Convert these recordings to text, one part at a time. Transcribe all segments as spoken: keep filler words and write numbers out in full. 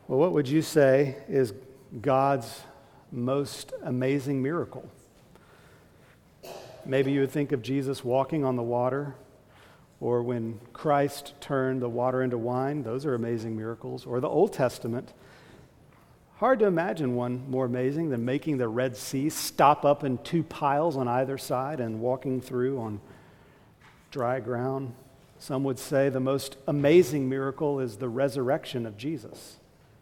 Well, what would you say is God's most amazing miracle? Maybe you would think of Jesus walking on the water, or when Christ turned the water into wine. Those are amazing miracles. Or the Old Testament. Hard to imagine one more amazing than making the Red Sea stop up in two piles on either side and walking through on dry ground. Some would say the most amazing miracle is the resurrection of Jesus.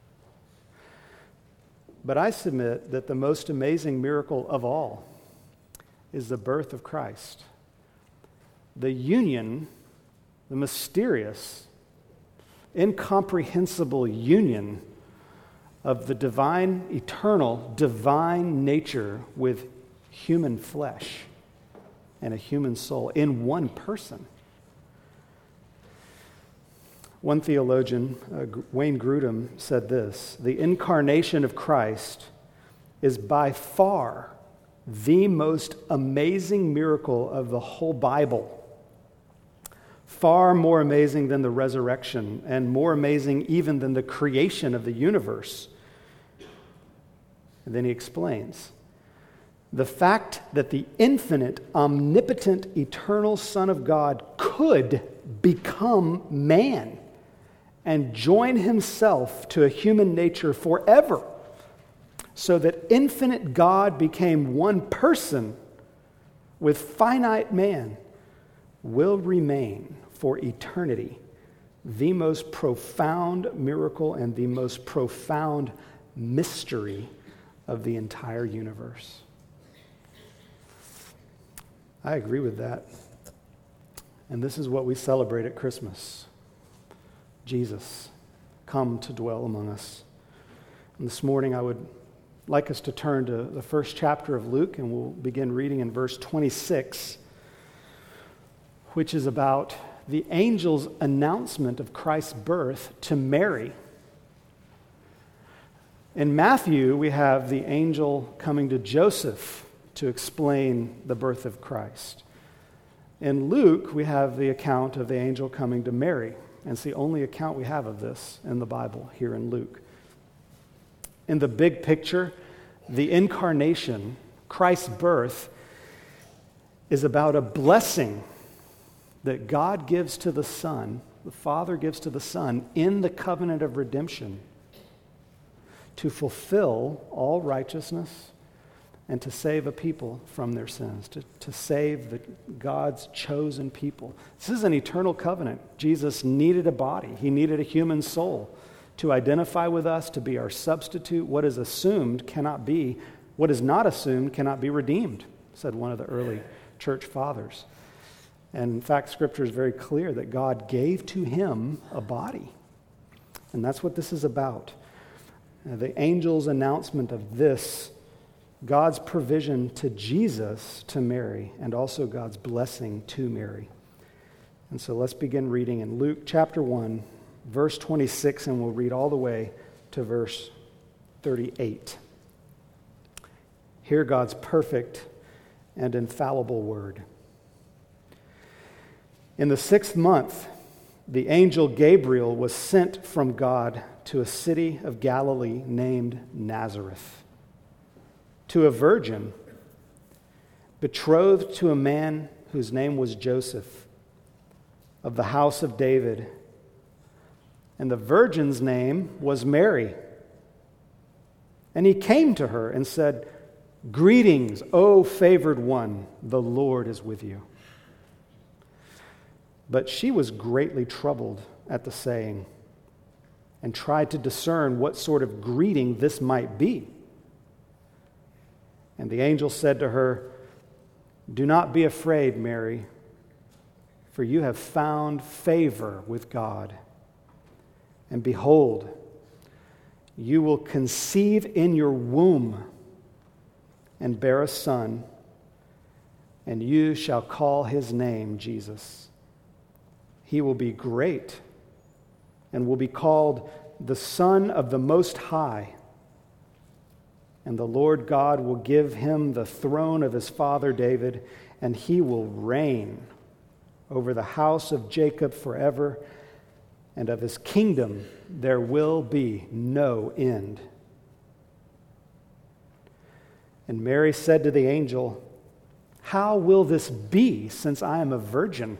But I submit that the most amazing miracle of all is the birth of Christ. The union, the mysterious, incomprehensible union of the divine, eternal, divine nature with human flesh and a human soul in one person. One theologian, uh, Wayne Grudem, said this: the incarnation of Christ is by far the most amazing miracle of the whole Bible. Far more amazing than the resurrection, and more amazing even than the creation of the universe. And then he explains, the fact that the infinite, omnipotent, eternal Son of God could become man and join himself to a human nature forever, so that infinite God became one person with finite man, will remain for eternity the most profound miracle and the most profound mystery of the entire universe. I agree with that. And this is what we celebrate at Christmas. Jesus, come to dwell among us. And this morning I would like us to turn to the first chapter of Luke, and we'll begin reading in verse twenty-six, which is about the angel's announcement of Christ's birth to Mary. In Matthew, we have the angel coming to Joseph to explain the birth of Christ. In Luke, we have the account of the angel coming to Mary. And it's the only account we have of this in the Bible here in Luke. In the big picture, the incarnation, Christ's birth, is about a blessing that God gives to the Son, the Father gives to the Son in the covenant of redemption to fulfill all righteousness and to save a people from their sins, to, to save the, God's chosen people. This is an eternal covenant. Jesus needed a body. He needed a human soul to identify with us, to be our substitute. What is assumed cannot be, what is not assumed cannot be redeemed, said one of the early church fathers. And in fact, Scripture is very clear that God gave to him a body. And that's what this is about. Uh, the angel's announcement of this, God's provision to Jesus, to Mary, and also God's blessing to Mary. And so let's begin reading in Luke chapter one, verse twenty-six, and we'll read all the way to verse thirty-eight. Hear God's perfect and infallible word. In the sixth month, the angel Gabriel was sent from God to a city of Galilee named Nazareth, to a virgin betrothed to a man whose name was Joseph, of the house of David. And the virgin's name was Mary. And he came to her and said, "Greetings, O favored one, the Lord is with you." But she was greatly troubled at the saying and tried to discern what sort of greeting this might be. And the angel said to her, "Do not be afraid, Mary, for you have found favor with God. And behold, you will conceive in your womb and bear a son, and you shall call his name Jesus. He will be great and will be called the Son of the Most High. And the Lord God will give him the throne of his father David, and he will reign over the house of Jacob forever, and of his kingdom there will be no end." And Mary said to the angel, "How will this be, since I am a virgin?"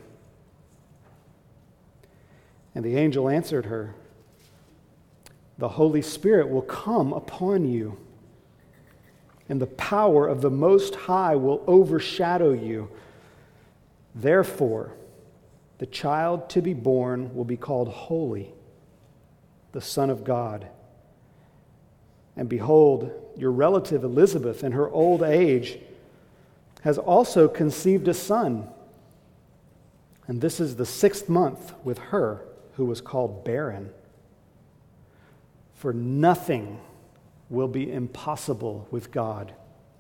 And the angel answered her, "The Holy Spirit will come upon you, and the power of the Most High will overshadow you. Therefore, the child to be born will be called Holy, the Son of God. And behold, your relative Elizabeth, in her old age, has also conceived a son. And this is the sixth month with her who was called barren. For nothing will be impossible with God."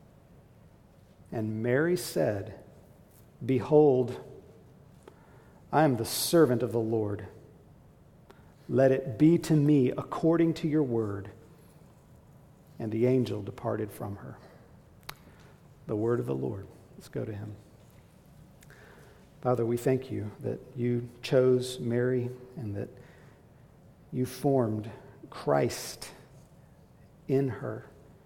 And Mary said, "Behold, I am the servant of the Lord. Let it be to me according to your word." And the angel departed from her. The word of the Lord. Let's go to him. Father, we thank you that you chose Mary and that you formed Christ in her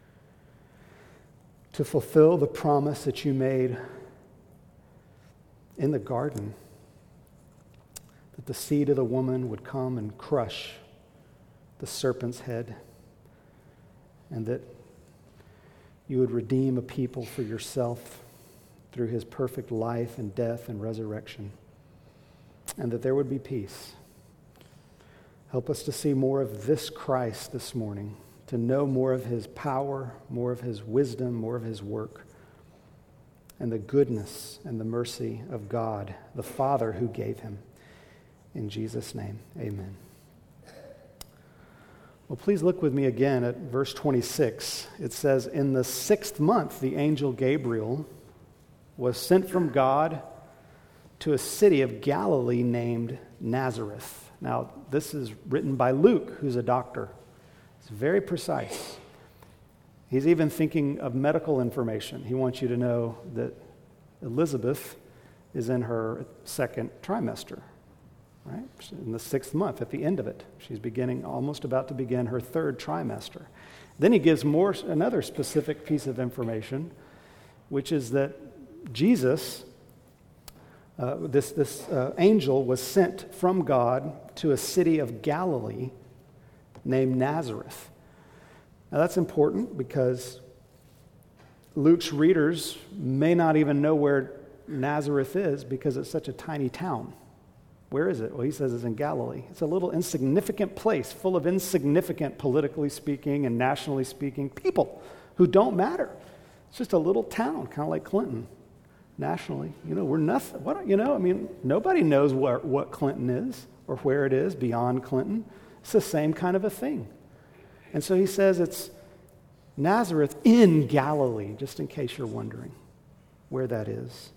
to fulfill the promise that you made in the garden, that the seed of the woman would come and crush the serpent's head, and that you would redeem a people for yourself through his perfect life and death and resurrection, and that there would be peace. Help us to see more of this Christ this morning, to know more of his power, more of his wisdom, more of his work, and the goodness and the mercy of God, the Father who gave him. In Jesus' name, amen. Well, please look with me again at verse twenty-six. It says, "In the sixth month, the angel Gabriel was sent from God to a city of Galilee named Nazareth." Now, this is written by Luke, who's a doctor. It's very precise. He's even thinking of medical information. He wants you to know that Elizabeth is in her second trimester, right? In the sixth month, at the end of it. She's beginning, almost about to begin her third trimester. Then he gives more, another specific piece of information, which is that Jesus, uh, this, this uh, angel was sent from God to a city of Galilee named Nazareth. Now that's important because Luke's readers may not even know where Nazareth is because it's such a tiny town. Where is it? Well, he says it's in Galilee. It's a little insignificant place full of insignificant, politically speaking and nationally speaking, people who don't matter. It's just a little town, kind of like Clinton. Nationally, you know, we're nothing. What, you know, I mean, nobody knows where, what Clinton is or where it is beyond Clinton. It's the same kind of a thing. And so he says it's Nazareth in Galilee, just in case you're wondering where that is.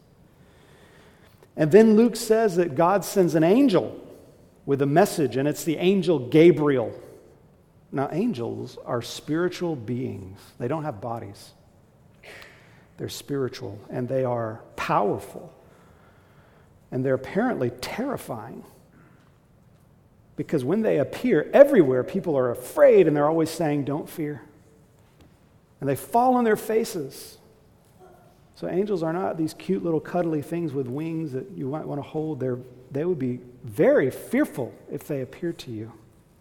And then Luke says that God sends an angel with a message, and it's the angel Gabriel. Now, angels are spiritual beings. They don't have bodies. They're spiritual, and they are powerful. And they're apparently terrifying. Because when they appear everywhere, people are afraid, and they're always saying, "Don't fear." And they fall on their faces. So angels are not these cute little cuddly things with wings that you might want to hold. They're, they would be very fearful if they appear to you.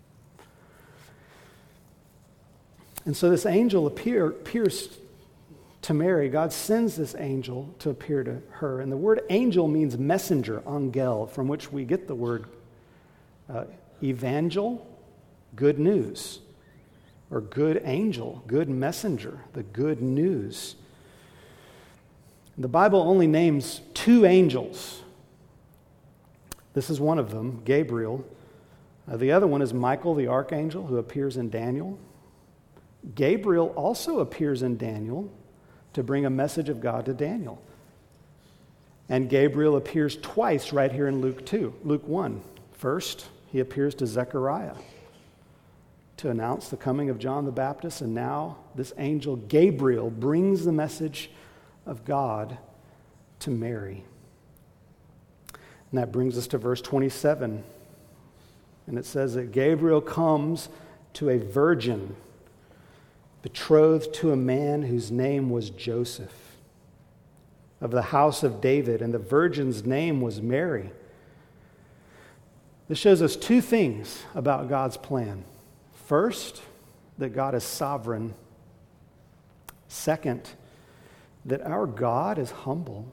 And so this angel appear, appears to Mary. God sends this angel to appear to her. And the word angel means messenger, angel, from which we get the word uh, evangel, good news, or good angel, good messenger, the good news. The Bible only names two angels. This is one of them, Gabriel. Uh, the other one is Michael, the archangel, who appears in Daniel. Gabriel also appears in Daniel to bring a message of God to Daniel. And Gabriel appears twice right here in Luke two, Luke one. First, he appears to Zechariah to announce the coming of John the Baptist, and now this angel Gabriel brings the message of God to Mary. And that brings us to verse twenty-seven. And it says that Gabriel comes to a virgin betrothed to a man whose name was Joseph, of the house of David, and the virgin's name was Mary. This shows us two things about God's plan. First, that God is sovereign. Second, that our God is humble.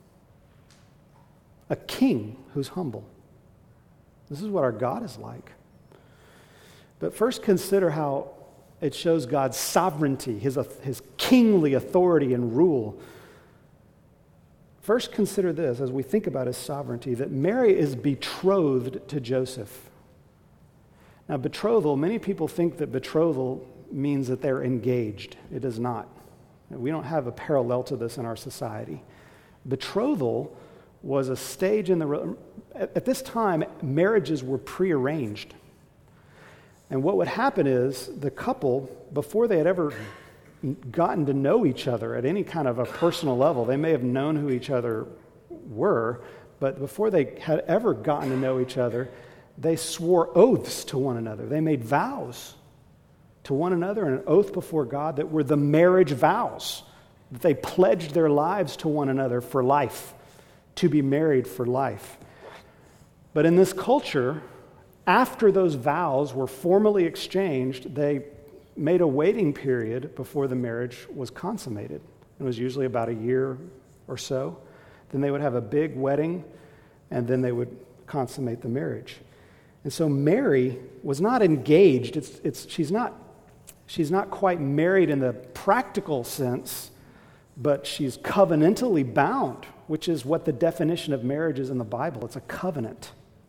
A king who's humble. This is what our God is like. But first consider how it shows God's sovereignty, his, his kingly authority and rule. First consider this as we think about his sovereignty, that Mary is betrothed to Joseph. Now, betrothal, many people think that betrothal means that they're engaged. It does not. We don't have a parallel to this in our society. Betrothal was a stage in the... At this time, marriages were prearranged. And what would happen is the couple, before they had ever gotten to know each other at any kind of a personal level, they may have known who each other were, but before they had ever gotten to know each other, they swore oaths to one another. They made vows to one another, and an oath before God that were the marriage vows. That they pledged their lives to one another for life, to be married for life. But in this culture, after those vows were formally exchanged, they made a waiting period before the marriage was consummated. It was usually about a year or so. Then they would have a big wedding, and then they would consummate the marriage. And so Mary was not engaged. It's, it's, she's not, she's not quite married in the practical sense, but she's covenantally bound, which is what the definition of marriage is in the Bible. It's a covenant.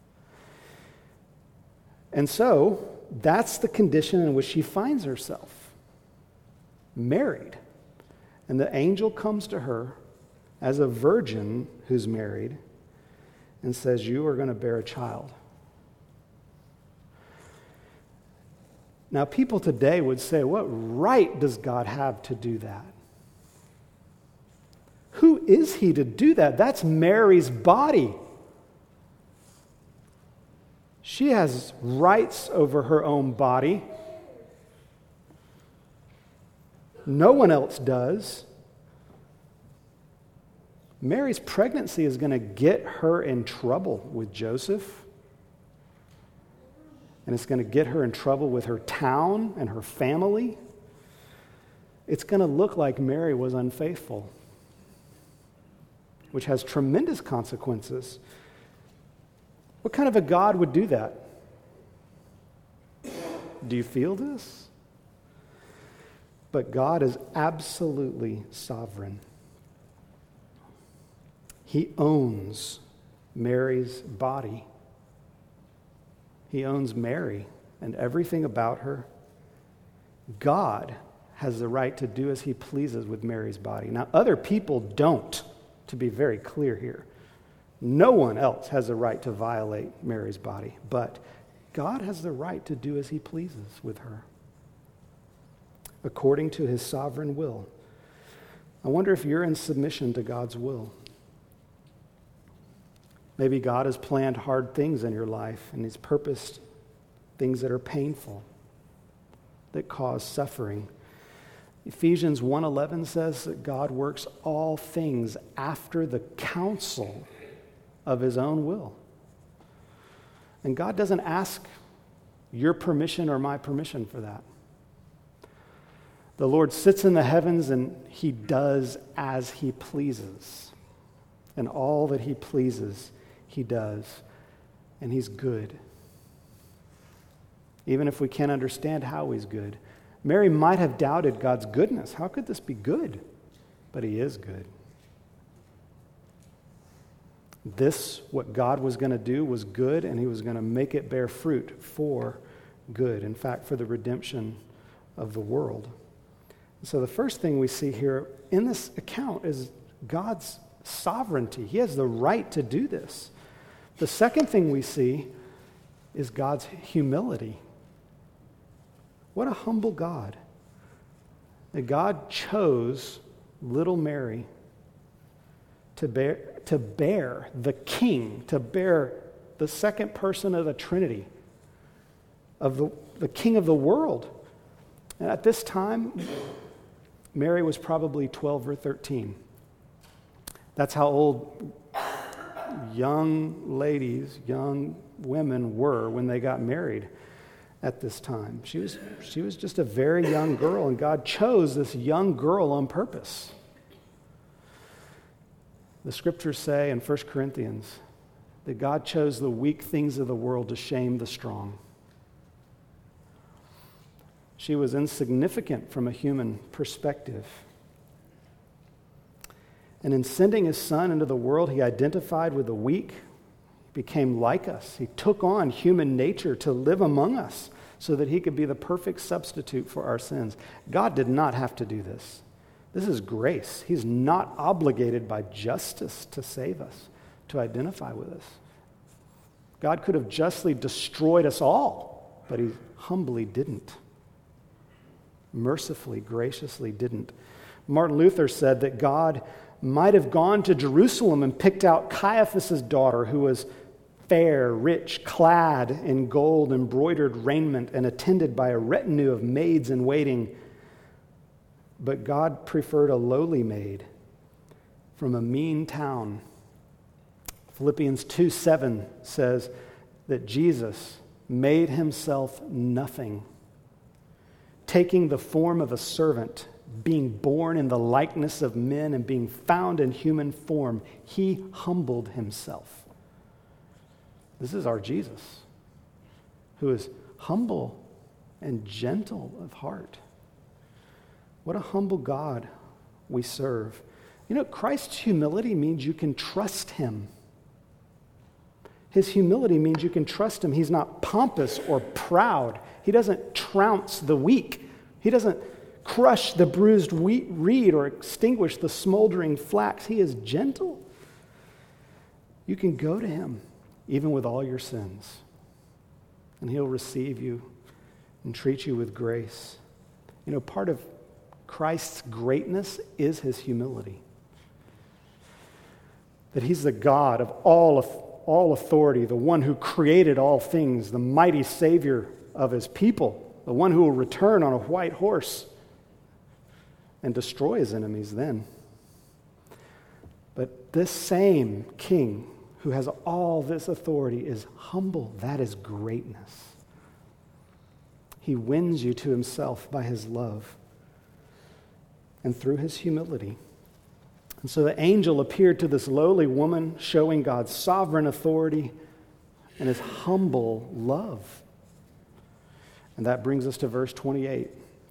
And so that's the condition in which she finds herself, married. And the angel comes to her as a virgin who's married and says, you are going to bear a child. Now, people today would say, what right does God have to do that? Who is he to do that? That's Mary's body. She has rights over her own body. No one else does. Mary's pregnancy is going to get her in trouble with Joseph. And it's going to get her in trouble with her town and her family. It's going to look like Mary was unfaithful, which has tremendous consequences. What kind of a God would do that? Do you feel this? But God is absolutely sovereign. He owns Mary's body. He owns Mary and everything about her. God has the right to do as he pleases with Mary's body. Now, other people don't, to be very clear here. No one else has the right to violate Mary's body, but God has the right to do as he pleases with her, according to his sovereign will. I wonder if you're in submission to God's will. Maybe God has planned hard things in your life, and he's purposed things that are painful, that cause suffering. Ephesians one eleven says that God works all things after the counsel of his own will. And God doesn't ask your permission or my permission for that. The Lord sits in the heavens and he does as he pleases. And all that he pleases, he does. And he's good. Even if we can't understand how he's good. Mary might have doubted God's goodness. How could this be good? But he is good. This, what God was going to do, was good, and he was going to make it bear fruit for good. In fact, for the redemption of the world. So the first thing we see here in this account is God's sovereignty. He has the right to do this. The second thing we see is God's humility. What a humble God. That God chose little Mary to bear, to bear the King, to bear the second person of the Trinity, of the, the King of the world. And at this time, Mary was probably twelve or thirteen. That's how old young ladies, young women were when they got married at this time. She was, she was just a very young girl, and God chose this young girl on purpose. The scriptures say in First Corinthians that God chose the weak things of the world to shame the strong. She was insignificant from a human perspective. And in sending his son into the world, he identified with the weak, became like us. He took on human nature to live among us so that he could be the perfect substitute for our sins. God did not have to do this. This is grace. He's not obligated by justice to save us, to identify with us. God could have justly destroyed us all, but he humbly didn't. Mercifully, graciously didn't. Martin Luther said that God might have gone to Jerusalem and picked out Caiaphas' daughter, who was fair, rich, clad in gold embroidered raiment and attended by a retinue of maids in waiting. But God preferred a lowly maid from a mean town. Philippians two seven says that Jesus made himself nothing, taking the form of a servant, being born in the likeness of men and being found in human form, he humbled himself. This is our Jesus, who is humble and gentle of heart. What a humble God we serve. You know, Christ's humility means you can trust him. His humility means you can trust him. He's not pompous or proud. He doesn't trounce the weak. He doesn't crush the bruised wheat reed or extinguish the smoldering flax. He is gentle. You can go to him even with all your sins, and he'll receive you and treat you with grace. You know, part of Christ's greatness is his humility. That he's the God of all, all authority, the one who created all things, the mighty Savior of his people, the one who will return on a white horse and destroy his enemies then. But this same king who has all this authority is humble. That is greatness. He wins you to himself by his love and through his humility. And so the angel appeared to this lowly woman, showing God's sovereign authority and his humble love. And that brings us to verse twenty-eight.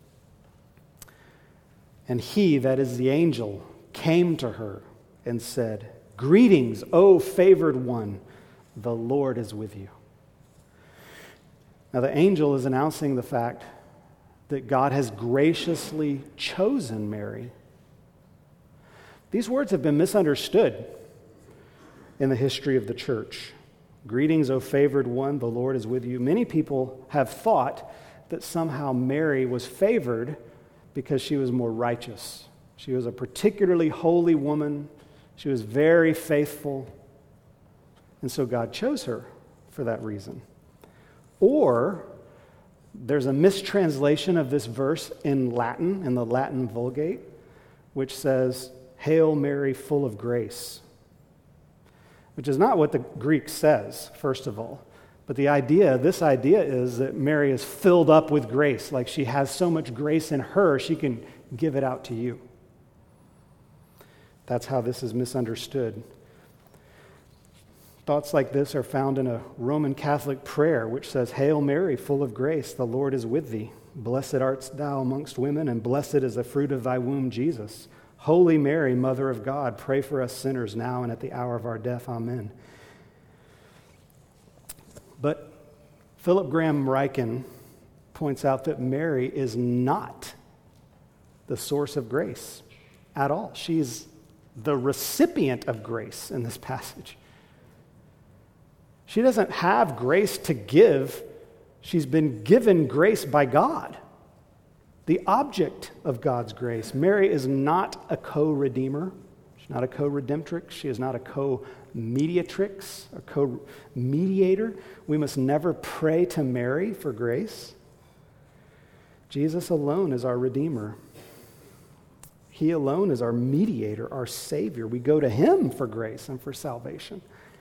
And he, that is the angel, came to her and said, "Greetings, O favored one, the Lord is with you." Now the angel is announcing the fact that God has graciously chosen Mary. These words have been misunderstood in the history of the church. Greetings, O favored one, the Lord is with you. Many people have thought that somehow Mary was favored because she was more righteous. She was a particularly holy woman. She was very faithful. And so God chose her for that reason. Or there's a mistranslation of this verse in Latin, in the Latin Vulgate, which says, "Hail Mary, full of grace," which is not what the Greek says, first of all. But the idea, this idea is that Mary is filled up with grace, like she has so much grace in her, she can give it out to you. That's how this is misunderstood. Thoughts like this are found in a Roman Catholic prayer, which says, "Hail Mary, full of grace, the Lord is with thee. Blessed art thou amongst women, and blessed is the fruit of thy womb, Jesus. Holy Mary, Mother of God, pray for us sinners now and at the hour of our death. Amen." But Philip Graham Ryken points out that Mary is not the source of grace at all. She's the recipient of grace in this passage. She doesn't have grace to give. She's been given grace by God, the object of God's grace. Mary is not a co-redeemer. She's not a co-redemptrix. She is not a co-mediatrix, a co-mediator. We must never pray to Mary for grace. Jesus alone is our Redeemer. He alone is our mediator, our Savior. We go to Him for grace and for salvation.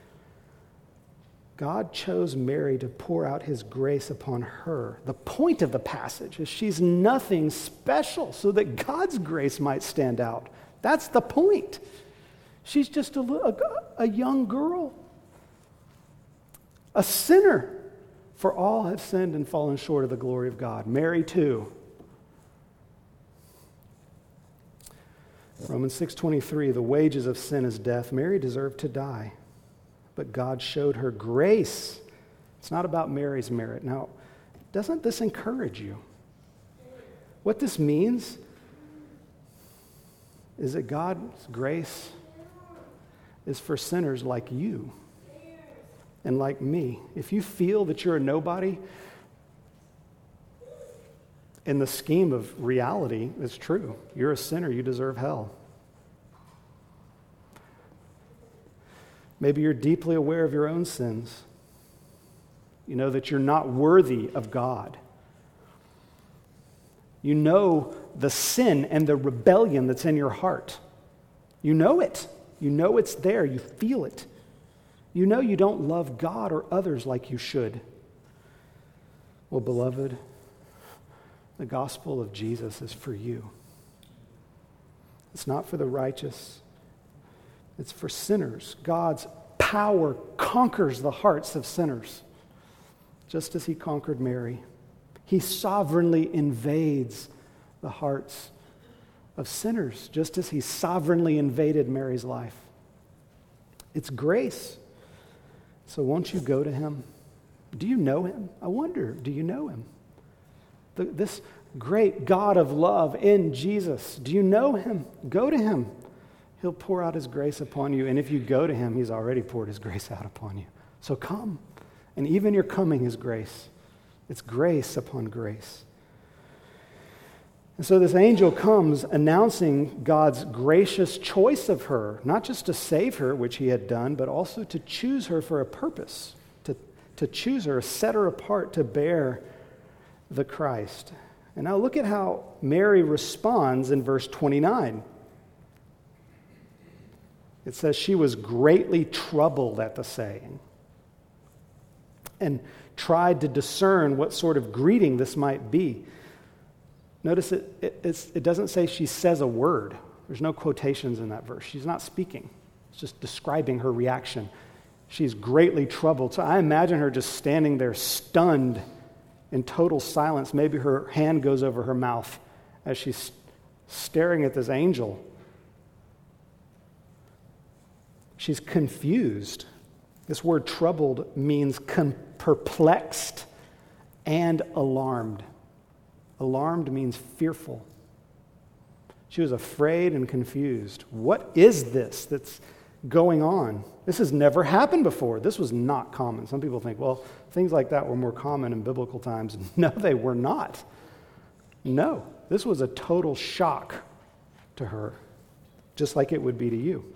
God chose Mary to pour out His grace upon her. The point of the passage is she's nothing special so that God's grace might stand out. That's the point. She's just a, a, a young girl, a sinner, for all have sinned and fallen short of the glory of God. Mary too. Romans six twenty-three, the wages of sin is death. Mary deserved to die, but God showed her grace. It's not about Mary's merit. Now, doesn't this encourage you? What this means is that God's grace is for sinners like you and like me. If you feel that you're a nobody, in the scheme of reality, it's true. You're a sinner. You deserve hell. Maybe you're deeply aware of your own sins. You know that you're not worthy of God. You know the sin and the rebellion that's in your heart. You know it. You know it's there. You feel it. You know you don't love God or others like you should. Well, beloved, the gospel of Jesus is for you. It's not for the righteous. It's for sinners. God's power conquers the hearts of sinners, just as He conquered Mary. He sovereignly invades the hearts of sinners, just as He sovereignly invaded Mary's life. It's grace. So won't you go to Him? Do you know Him? I wonder, do you know Him? The, this great God of love in Jesus, do you know Him? Go to Him. He'll pour out His grace upon you. And if you go to Him, He's already poured His grace out upon you. So come. And even your coming is grace. It's grace upon grace. And so this angel comes announcing God's gracious choice of her, not just to save her, which He had done, but also to choose her for a purpose, to, to choose her, set her apart to bear the Christ. And now look at how Mary responds in verse twenty-nine. It says she was greatly troubled at the saying and tried to discern what sort of greeting this might be. Notice it, it, it's, it doesn't say she says a word. There's no quotations in that verse. She's not speaking. It's just describing her reaction. She's greatly troubled. So I imagine her just standing there stunned in total silence. Maybe her hand goes over her mouth as she's staring at this angel. She's confused. This word troubled means con- perplexed and alarmed. Alarmed means fearful. She was afraid and confused. What is this that's going on? This has never happened before. This was not common. Some people think, well, things like that were more common in biblical times. No, they were not. No, this was a total shock to her, just like it would be to you.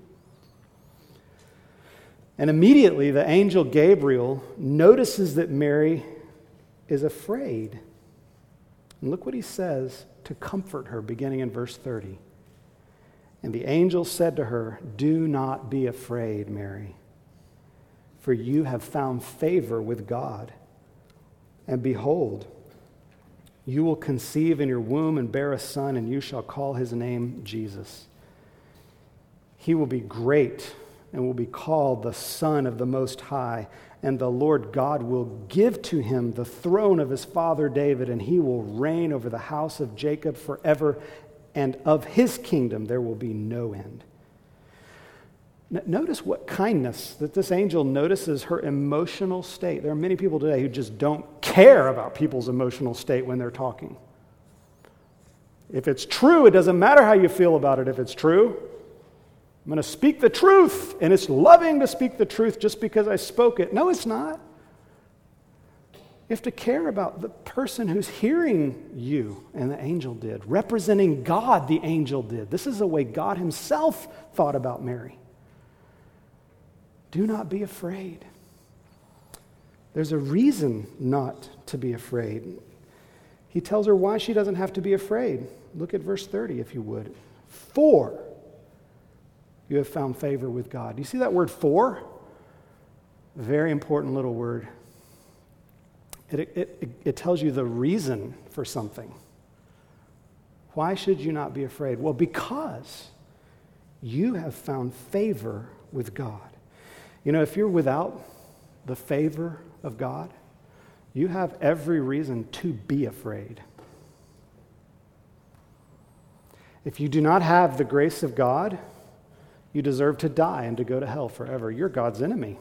And immediately the angel Gabriel notices that Mary is afraid. And look what he says to comfort her, beginning in verse thirty. And the angel said to her, "Do not be afraid, Mary, for you have found favor with God. And behold, you will conceive in your womb and bear a son, and you shall call his name Jesus. He will be great and will be called the Son of the Most High. And the Lord God will give to him the throne of his father David, and he will reign over the house of Jacob forever, and of his kingdom there will be no end." N- notice what kindness that this angel notices her emotional state. There are many people today who just don't care about people's emotional state when they're talking. If it's true, it doesn't matter how you feel about it if it's true. I'm going to speak the truth, and it's loving to speak the truth just because I spoke it. No, it's not. You have to care about the person who's hearing you, and the angel did. Representing God, the angel did. This is the way God himself thought about Mary. Do not be afraid. There's a reason not to be afraid. He tells her why she doesn't have to be afraid. Look at verse thirty, if you would. For you have found favor with God. Do you see that word for? Very important little word. It, it, it, it tells you the reason for something. Why should you not be afraid? Well, because you have found favor with God. You know, if you're without the favor of God, you have every reason to be afraid. If you do not have the grace of God, you deserve to die and to go to hell forever. You're God's enemy.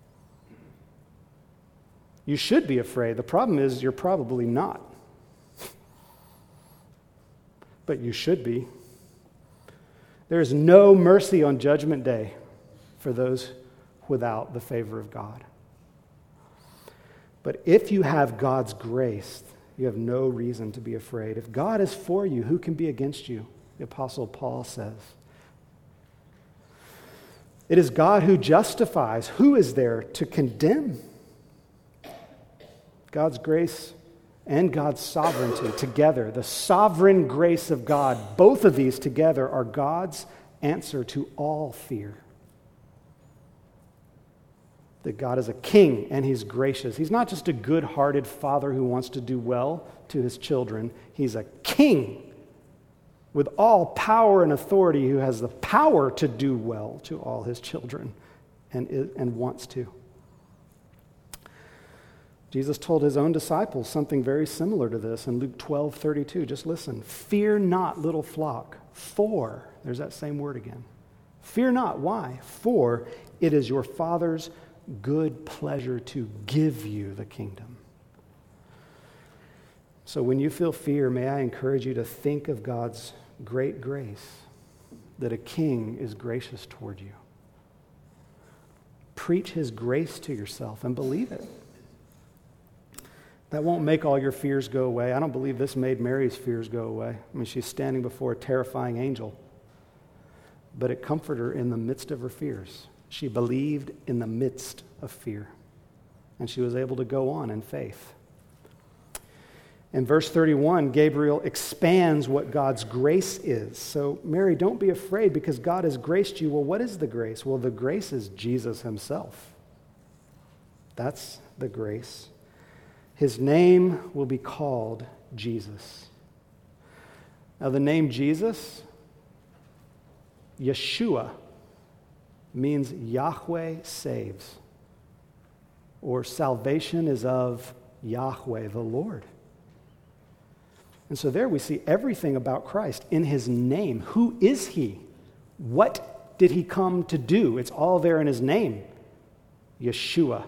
You should be afraid. The problem is you're probably not. But you should be. There is no mercy on Judgment Day for those without the favor of God. But if you have God's grace, you have no reason to be afraid. If God is for you, who can be against you? The Apostle Paul says. It is God who justifies. Who is there to condemn? God's grace and God's sovereignty together, the sovereign grace of God, both of these together are God's answer to all fear. That God is a king and he's gracious. He's not just a good-hearted father who wants to do well to his children. He's a king with all power and authority who has the power to do well to all his children and, and wants to. Jesus told his own disciples something very similar to this in Luke twelve thirty-two. Just listen. Fear not, little flock, for, there's that same word again. Fear not. Why? For it is your Father's good pleasure to give you the kingdom. So when you feel fear, may I encourage you to think of God's great grace, that a king is gracious toward you. Preach his grace to yourself and believe it. That won't make all your fears go away. I don't believe this made Mary's fears go away. I mean, she's standing before a terrifying angel. But it comforted her in the midst of her fears. She believed in the midst of fear. And she was able to go on in faith. In verse thirty-one, Gabriel expands what God's grace is. So, Mary, don't be afraid because God has graced you. Well, what is the grace? Well, the grace is Jesus himself. That's the grace. His name will be called Jesus. Now, the name Jesus, Yeshua, means Yahweh saves, or salvation is of Yahweh, the Lord. And so there we see everything about Christ in his name. Who is he? What did he come to do? It's all there in his name. Yeshua.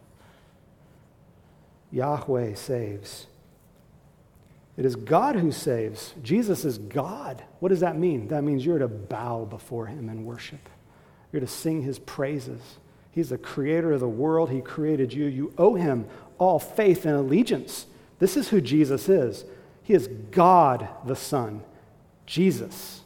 Yahweh saves. It is God who saves. Jesus is God. What does that mean? That means you're to bow before him in worship. You're to sing his praises. He's the creator of the world. He created you. You owe him all faith and allegiance. This is who Jesus is. He is God the Son, Jesus.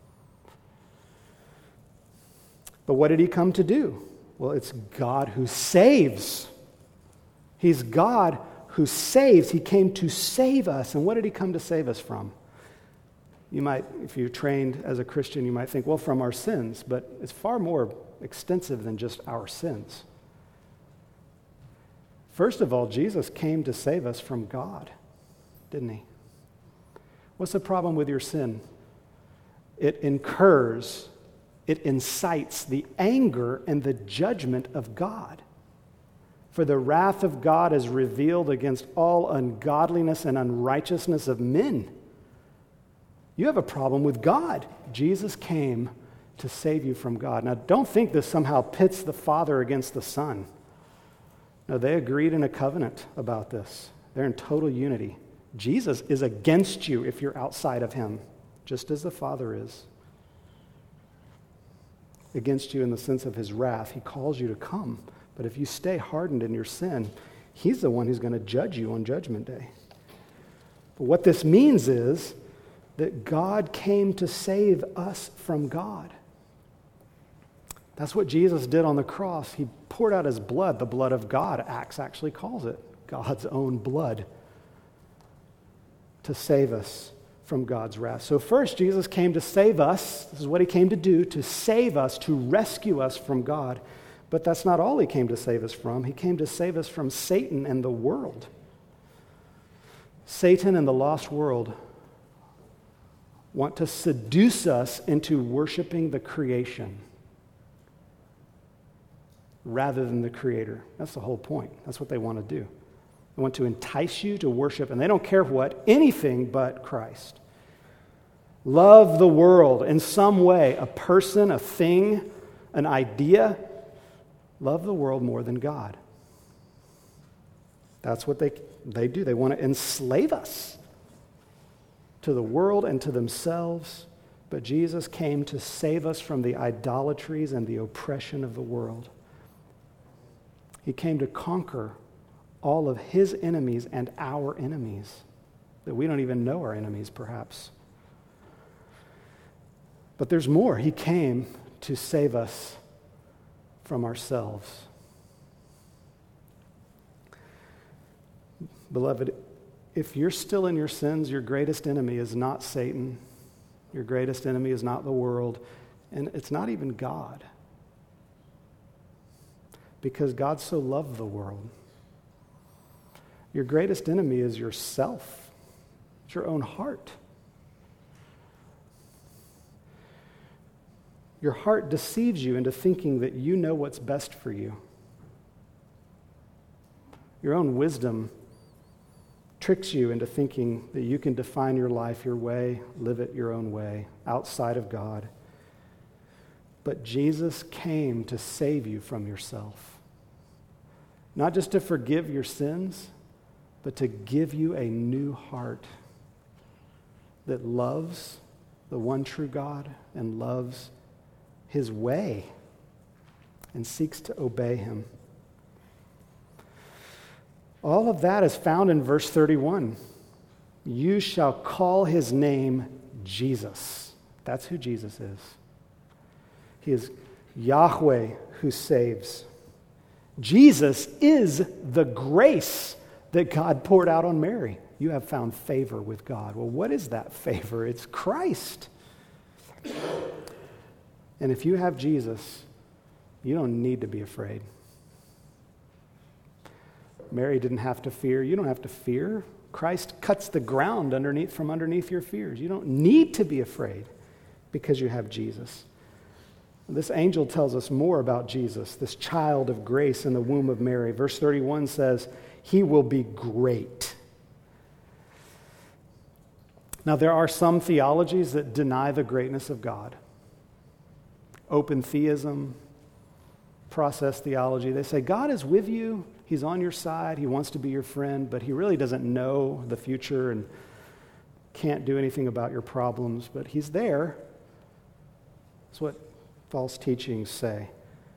But what did he come to do? Well, it's God who saves. He's God who saves. He came to save us. And what did he come to save us from? You might, if you're trained as a Christian, you might think, well, from our sins. But it's far more extensive than just our sins. First of all, Jesus came to save us from God, didn't he? What's the problem with your sin? It incurs, it incites the anger and the judgment of God. For the wrath of God is revealed against all ungodliness and unrighteousness of men. You have a problem with God. Jesus came to save you from God. Now, don't think this somehow pits the Father against the Son. No, they agreed in a covenant about this. They're in total unity. Jesus is against you if you're outside of him, just as the Father is. Against you in the sense of his wrath. He calls you to come. But if you stay hardened in your sin, He's the one who's going to judge you on Judgment Day. But what this means is that God came to save us from God. That's what Jesus did on the cross. He poured out his blood, the blood of God. Acts actually calls it God's own blood, to save us from God's wrath. So first, Jesus came to save us. This is what he came to do, to save us, to rescue us from God. But that's not all he came to save us from. He came to save us from Satan and the world. Satan and the lost world want to seduce us into worshiping the creation rather than the Creator. That's the whole point. That's what they want to do. They want to entice you to worship, and they don't care what, anything but Christ. Love the world in some way, a person, a thing, an idea. Love the world more than God. That's what they, they do. They want to enslave us to the world and to themselves. But Jesus came to save us from the idolatries and the oppression of the world. He came to conquer all of his enemies and our enemies that we don't even know are enemies, perhaps. But there's more. He came to save us from ourselves. Beloved, if you're still in your sins, your greatest enemy is not Satan. Your greatest enemy is not the world. And it's not even God. Because God so loved the world. Your greatest enemy is yourself. It's your own heart. Your heart deceives you into thinking that you know what's best for you. Your own wisdom tricks you into thinking that you can define your life your way, live it your own way, outside of God. But Jesus came to save you from yourself. Not just to forgive your sins, but to give you a new heart that loves the one true God and loves his way and seeks to obey him. All of that is found in verse thirty-one. You shall call his name Jesus. That's who Jesus is. He is Yahweh who saves. Jesus is the grace that God poured out on Mary. You have found favor with God. Well, what is that favor? It's Christ. And if you have Jesus, you don't need to be afraid. Mary didn't have to fear. You don't have to fear. Christ cuts the ground underneath from underneath your fears. You don't need to be afraid because you have Jesus. This angel tells us more about Jesus, this child of grace in the womb of Mary. Verse thirty-one says, he will be great. Now, there are some theologies that deny the greatness of God. Open theism, process theology. They say, God is with you. He's on your side. He wants to be your friend, but he really doesn't know the future and can't do anything about your problems, but he's there. That's what false teachings say.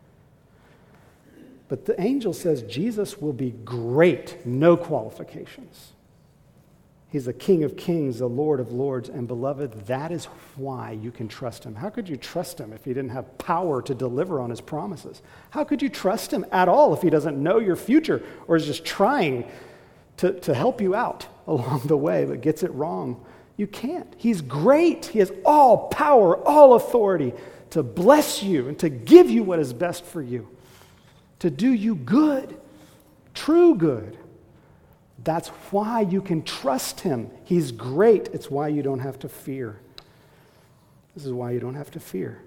But the angel says Jesus will be great, no qualifications. He's the King of kings, the Lord of lords, and beloved, that is why you can trust him. How could you trust him if he didn't have power to deliver on his promises? How could you trust him at all if he doesn't know your future or is just trying to, to help you out along the way but gets it wrong? You can't. He's great. He has all power, all authority to bless you and to give you what is best for you, to do you good, true good. That's why you can trust him. He's great. It's why you don't have to fear. This is why you don't have to fear.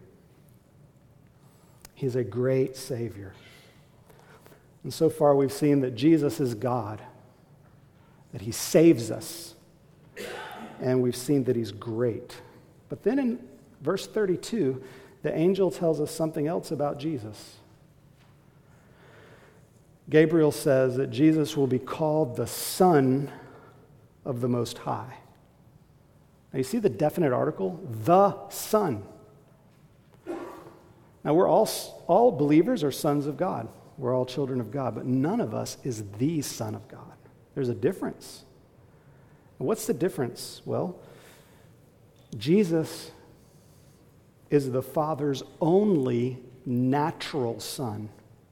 He's a great Savior. And so far we've seen that Jesus is God, that he saves us, and we've seen that he's great. But then in verse thirty-two, the angel tells us something else about Jesus. Gabriel says that Jesus will be called the Son of the Most High. Now you see the definite article? The Son. Now we're all, all believers are sons of God. We're all children of God, but none of us is the Son of God. There's a difference. What's the difference? Well, Jesus is the Father's only natural Son.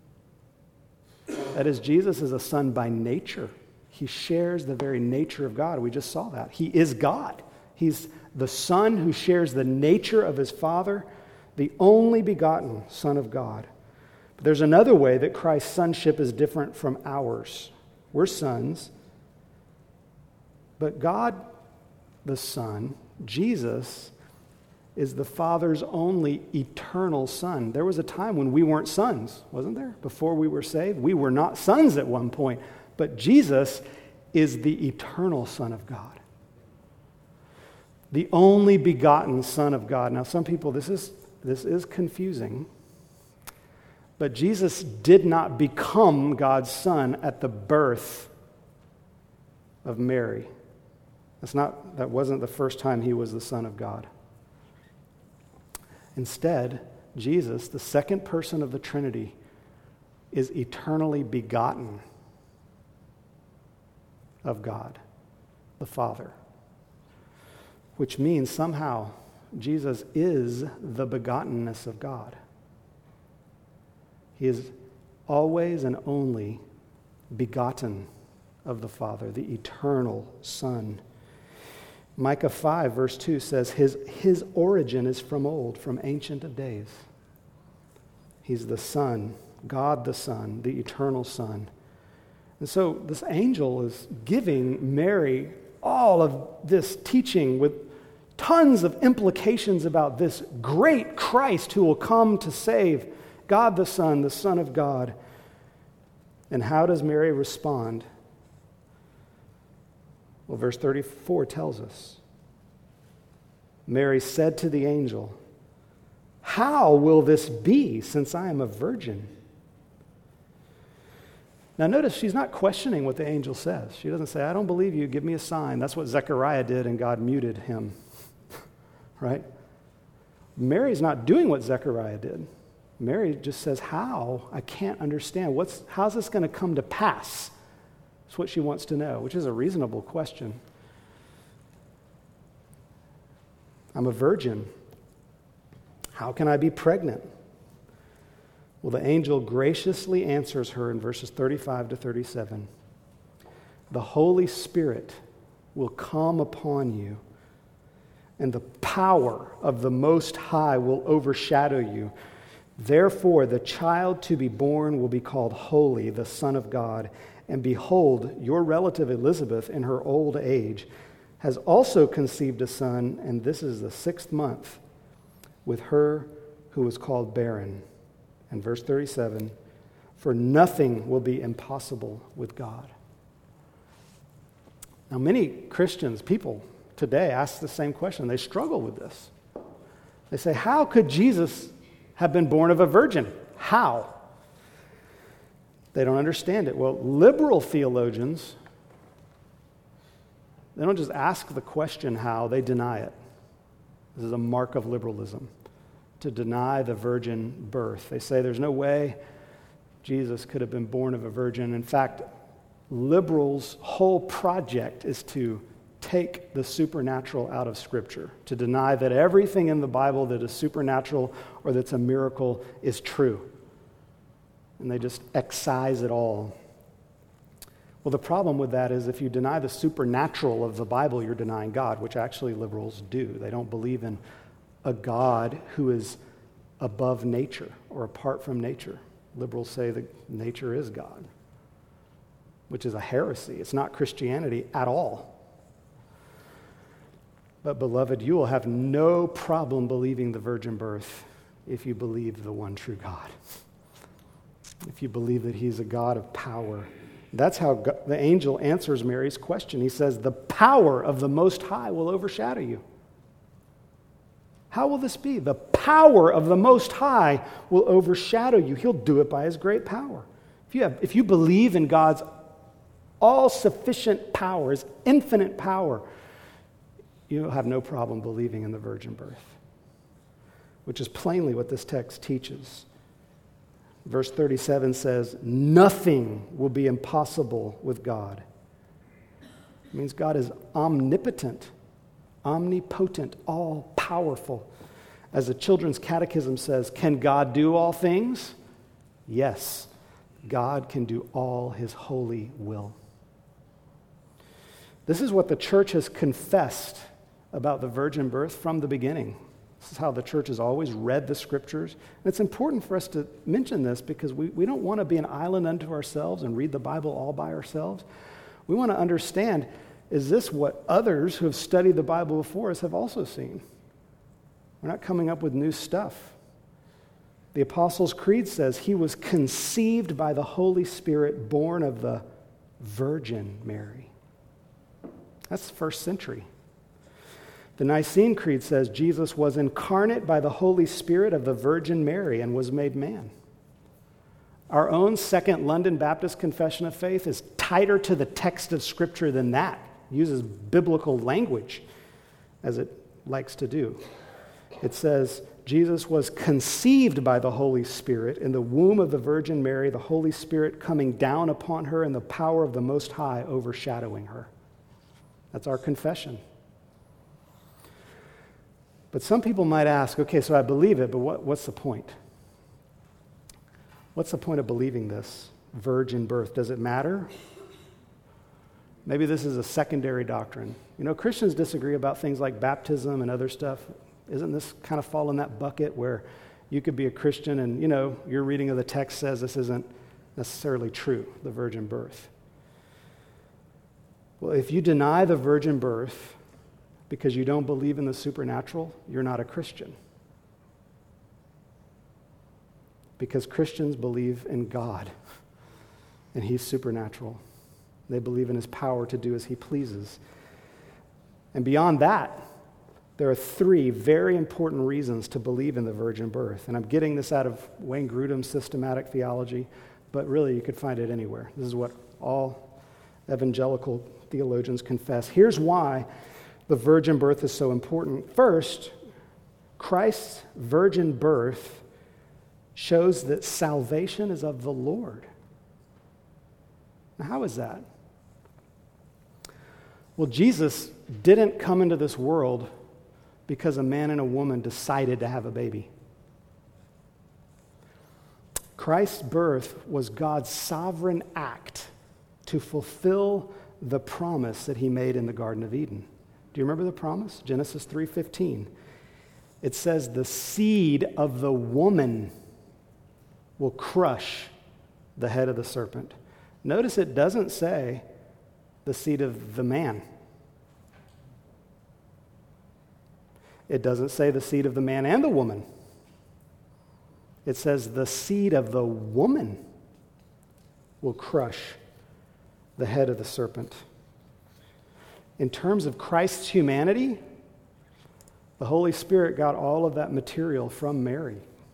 That is, Jesus is a Son by nature. He shares the very nature of God. We just saw that. He is God. He's the Son who shares the nature of his Father, the only begotten Son of God. But there's another way that Christ's sonship is different from ours. We're sons, but God, the Son, Jesus, is the Father's only eternal Son. There was a time when we weren't sons, wasn't there? Before we were saved, we were not sons at one point. But Jesus is the eternal Son of God. The only begotten Son of God. Now, some people, this is, this is confusing, but Jesus did not become God's Son at the birth of Mary. That's not, that wasn't the first time he was the Son of God. Instead, Jesus, the second person of the Trinity, is eternally begotten of God, the Father. Which means somehow Jesus is the begottenness of God. He is always and only begotten of the Father, the eternal Son. Micah five, verse two says, his, his origin is from old, from ancient of days. He's the Son, God the Son, the eternal Son. And so this angel is giving Mary all of this teaching with tons of implications about this great Christ who will come to save God the Son, the Son of God. And how does Mary respond? Well, verse thirty-four tells us. Mary said to the angel, "How will this be, since I am a virgin?" Now notice she's not questioning what the angel says. She doesn't say, "I don't believe you, give me a sign." That's what Zechariah did, and God muted him. Right? Mary's not doing what Zechariah did. Mary just says, "How? I can't understand. What's, how's this going to come to pass?" That's what she wants to know, which is a reasonable question. I'm a virgin. How can I be pregnant? Well, the angel graciously answers her in verses thirty-five to thirty-seven. The Holy Spirit will come upon you, and the power of the Most High will overshadow you. Therefore, the child to be born will be called Holy, the Son of God. And behold, your relative Elizabeth, in her old age, has also conceived a son, and this is the sixth month with her who was called barren. And verse thirty-seven, for nothing will be impossible with God. Now, many Christians, people today, ask the same question. They struggle with this. They say, how could Jesus have been born of a virgin? How? They don't understand it. Well, liberal theologians, they don't just ask the question how, they deny it. This is a mark of liberalism, to deny the virgin birth. They say there's no way Jesus could have been born of a virgin. In fact, liberals' whole project is to take the supernatural out of Scripture, to deny that everything in the Bible that is supernatural or that's a miracle is true. And they just excise it all. Well, the problem with that is if you deny the supernatural of the Bible, you're denying God, which actually liberals do. They don't believe in a God who is above nature or apart from nature. Liberals say that nature is God, which is a heresy. It's not Christianity at all. But beloved, you will have no problem believing the virgin birth if you believe the one true God. If you believe that he's a God of power. That's how God, the angel answers Mary's question. He says, the power of the Most High will overshadow you. How will this be? The power of the Most High will overshadow you. He'll do it by his great power. If you have, if you believe in God's all-sufficient power, his infinite power, you'll have no problem believing in the virgin birth, which is plainly what this text teaches. Verse thirty-seven says, nothing will be impossible with God. It means God is omnipotent, omnipotent, all-powerful. As the Children's Catechism says, can God do all things? Yes, God can do all his holy will. This is what the church has confessed about the virgin birth from the beginning. This is how the church has always read the scriptures. And it's important for us to mention this because we, we don't want to be an island unto ourselves and read the Bible all by ourselves. We want to understand, is this what others who have studied the Bible before us have also seen? We're not coming up with new stuff. The Apostles' Creed says he was conceived by the Holy Spirit, born of the Virgin Mary. That's first century. The Nicene Creed says Jesus was incarnate by the Holy Spirit of the Virgin Mary and was made man. Our own Second London Baptist Confession of Faith is tighter to the text of Scripture than that. It uses biblical language, as it likes to do. It says, Jesus was conceived by the Holy Spirit in the womb of the Virgin Mary, the Holy Spirit coming down upon her and the power of the Most High overshadowing her. That's our confession. But some people might ask, okay, so I believe it, but what, what's the point? What's the point of believing this virgin birth? Does it matter? Maybe this is a secondary doctrine. You know, Christians disagree about things like baptism and other stuff. Isn't this kind of fall in that bucket where you could be a Christian and, you know, your reading of the text says this isn't necessarily true, the virgin birth? Well, if you deny the virgin birth because you don't believe in the supernatural, you're not a Christian. Because Christians believe in God, and he's supernatural. They believe in his power to do as he pleases. And beyond that, there are three very important reasons to believe in the virgin birth. And I'm getting this out of Wayne Grudem's systematic theology, but really you could find it anywhere. This is what all evangelical theologians confess. Here's why the virgin birth is so important. First, Christ's virgin birth shows that salvation is of the Lord. Now, how is that? Well, Jesus didn't come into this world because a man and a woman decided to have a baby. Christ's birth was God's sovereign act to fulfill the promise that he made in the Garden of Eden. Do you remember the promise? Genesis three fifteen. It says, the seed of the woman will crush the head of the serpent. Notice it doesn't say the seed of the man. It doesn't say the seed of the man and the woman. It says the seed of the woman will crush the head of the serpent. In terms of Christ's humanity, the Holy Spirit got all of that material from Mary.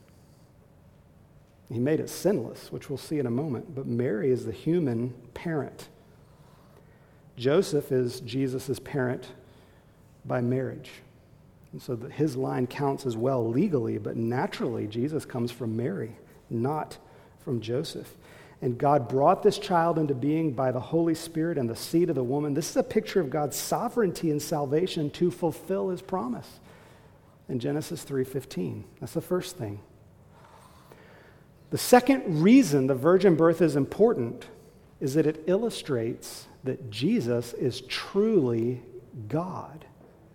He made it sinless, which we'll see in a moment, but Mary is the human parent. Joseph is Jesus' parent by marriage. And so that his line counts as well legally, but naturally Jesus comes from Mary, not from Joseph. And God brought this child into being by the Holy Spirit and the seed of the woman. This is a picture of God's sovereignty and salvation to fulfill his promise in Genesis three fifteen. That's the first thing. The second reason the virgin birth is important is that it illustrates that Jesus is truly God.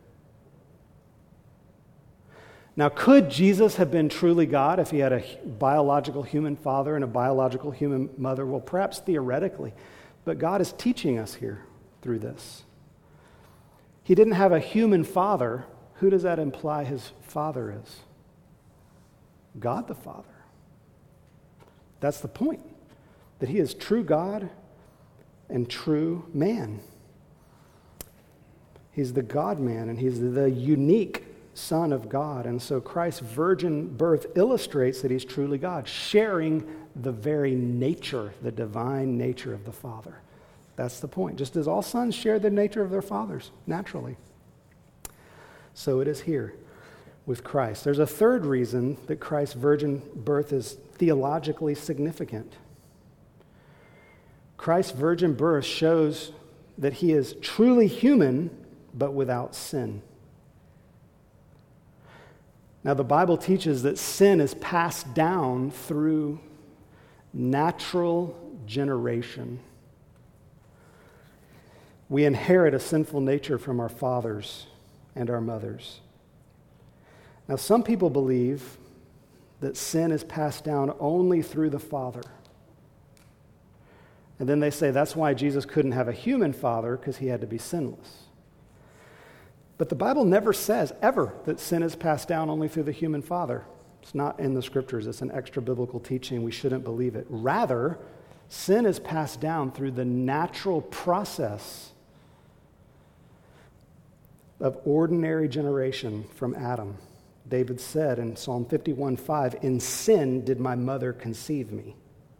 Now, could Jesus have been truly God if he had a biological human father and a biological human mother? Well, perhaps theoretically, but God is teaching us here through this. He didn't have a human father. Who does that imply his father is? God the Father. That's the point, that he is true God and true man. He's the God-man, and he's the unique Son of God. And so Christ's virgin birth illustrates that he's truly God, sharing the very nature, the divine nature of the Father. That's the point. Just as all sons share the nature of their fathers, naturally. So it is here with Christ. There's a third reason that Christ's virgin birth is theologically significant. Christ's virgin birth shows that he is truly human, but without sin. Now, the Bible teaches that sin is passed down through natural generation. We inherit a sinful nature from our fathers and our mothers. Now, some people believe that sin is passed down only through the Father. And then they say that's why Jesus couldn't have a human father, because he had to be sinless. But the Bible never says, ever, that sin is passed down only through the human father. It's not in the scriptures. It's an extra biblical teaching. We shouldn't believe it. Rather, sin is passed down through the natural process of ordinary generation from Adam. David said in Psalm fifty-one five, "In sin did my mother conceive me."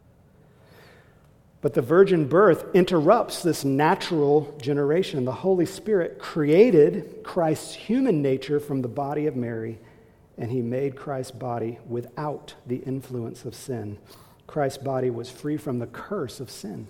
But the virgin birth interrupts this natural generation. The Holy Spirit created Christ's human nature from the body of Mary, and he made Christ's body without the influence of sin. Christ's body was free from the curse of sin.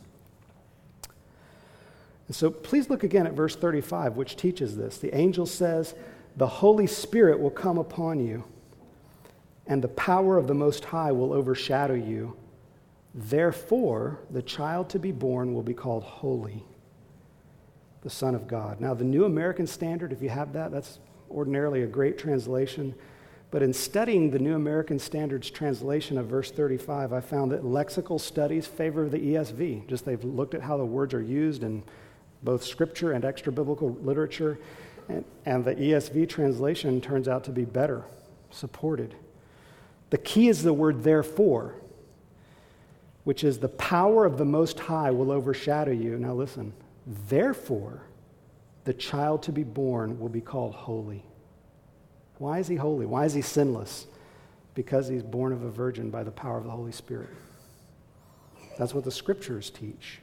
And so please look again at verse thirty-five, which teaches this. The angel says, "The Holy Spirit will come upon you, and the power of the Most High will overshadow you. Therefore, the child to be born will be called Holy, the Son of God." Now, the New American Standard, if you have that, that's ordinarily a great translation. But in studying the New American Standard's translation of verse thirty-five, I found that lexical studies favor the E S V. Just they've looked at how the words are used in both scripture and extra-biblical literature, and, and the E S V translation turns out to be better supported. The key is the word "therefore," which is the power of the Most High will overshadow you. Now listen, therefore, the child to be born will be called holy. Why is he holy? Why is he sinless? Because he's born of a virgin by the power of the Holy Spirit. That's what the scriptures teach.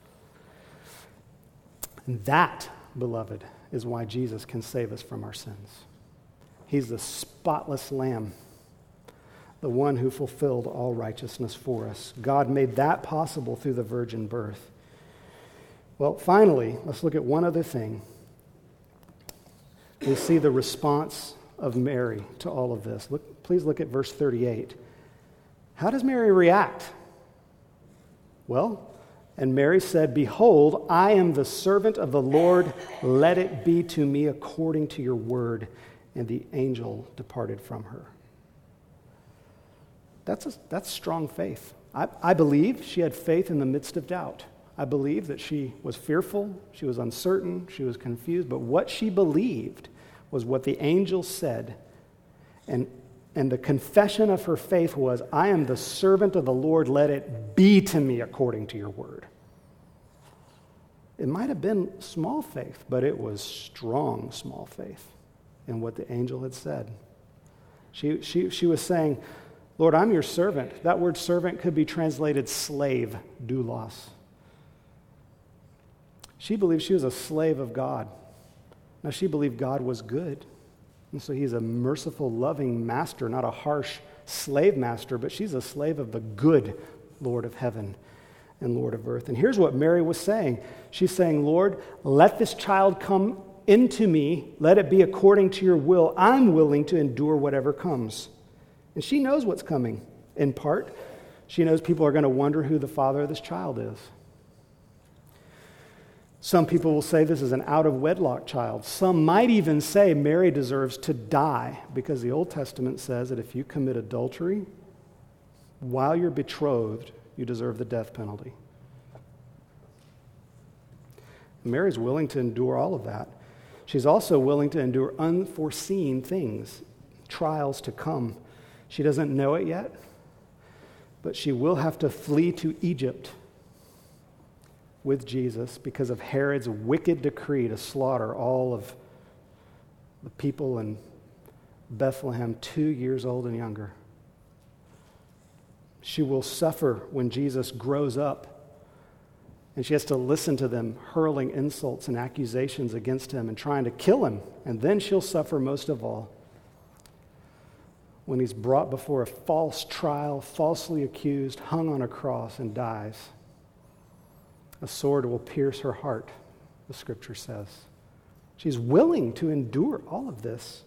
And that, beloved, is why Jesus can save us from our sins. He's the spotless Lamb, the one who fulfilled all righteousness for us. God made that possible through the virgin birth. Well, finally, let's look at one other thing. We see the response of Mary to all of this. Look, please look at verse thirty-eight. How does Mary react? Well, and Mary said, "Behold, I am the servant of the Lord. Let it be to me according to your word." And the angel departed from her. That's, a, that's strong faith. I, I believe she had faith in the midst of doubt. I believe that she was fearful, she was uncertain, she was confused, but what she believed was what the angel said. And, and the confession of her faith was, "I am the servant of the Lord, let it be to me according to your word." It might have been small faith, but it was strong small faith in what the angel had said. She, she, she was saying, "Lord, I'm your servant." That word servant could be translated slave, doulos. She believed she was a slave of God. Now, she believed God was good. And so he's a merciful, loving master, not a harsh slave master, but she's a slave of the good Lord of heaven and Lord of earth. And here's what Mary was saying. She's saying, "Lord, let this child come into me. Let it be according to your will. I'm willing to endure whatever comes." And she knows what's coming, in part. She knows people are going to wonder who the father of this child is. Some people will say this is an out-of-wedlock child. Some might even say Mary deserves to die, because the Old Testament says that if you commit adultery while you're betrothed, you deserve the death penalty. Mary's willing to endure all of that. She's also willing to endure unforeseen things, trials to come. She doesn't know it yet, but she will have to flee to Egypt with Jesus because of Herod's wicked decree to slaughter all of the people in Bethlehem two years old and younger. She will suffer when Jesus grows up, and she has to listen to them hurling insults and accusations against him and trying to kill him, and then she'll suffer most of all when he's brought before a false trial, falsely accused, hung on a cross, and dies. A sword will pierce her heart, the scripture says. She's willing to endure all of this.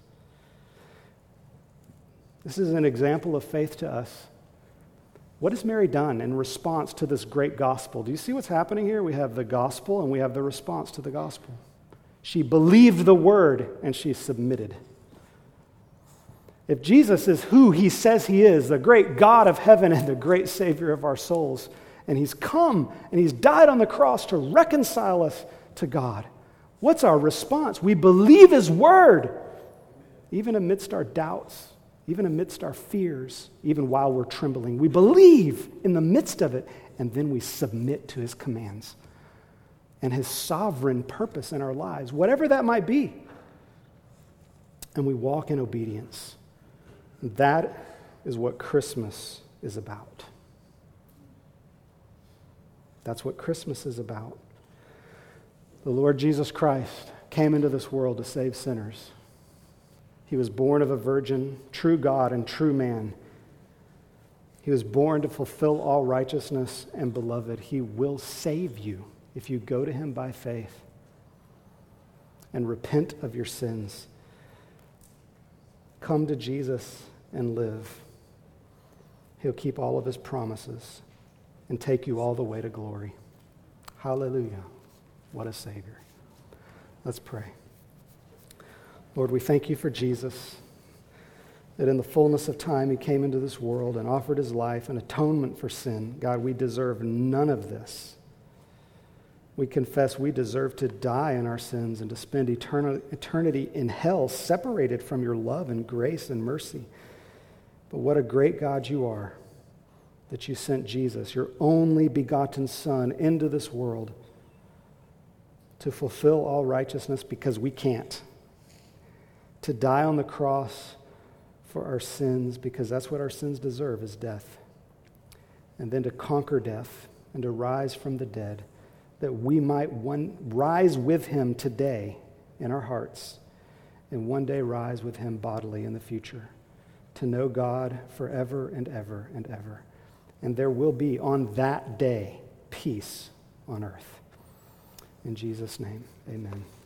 This is an example of faith to us. What has Mary done in response to this great gospel? Do you see what's happening here? We have the gospel and we have the response to the gospel. She believed the word and she submitted. If Jesus is who he says he is, the great God of heaven and the great Savior of our souls, and he's come and he's died on the cross to reconcile us to God, what's our response? We believe his word, even amidst our doubts, even amidst our fears, even while we're trembling. We believe in the midst of it, and then we submit to his commands and his sovereign purpose in our lives, whatever that might be. And we walk in obedience. That is what Christmas is about. That's what Christmas is about. The Lord Jesus Christ came into this world to save sinners. He was born of a virgin, true God and true man. He was born to fulfill all righteousness, and beloved, he will save you if you go to him by faith and repent of your sins. Come to Jesus and live. He'll keep all of his promises and take you all the way to glory. Hallelujah. What a Savior. Let's pray. Lord, we thank you for Jesus, that in the fullness of time he came into this world and offered his life an atonement for sin. God, we deserve none of this. We confess we deserve to die in our sins and to spend eternity in hell, separated from your love and grace and mercy. But what a great God you are, that you sent Jesus, your only begotten Son, into this world to fulfill all righteousness because we can't, to die on the cross for our sins because that's what our sins deserve, is death, and then to conquer death and to rise from the dead, that we might one rise with him today in our hearts and one day rise with him bodily in the future, to know God forever and ever and ever. And there will be on that day peace on earth. In Jesus' name, amen.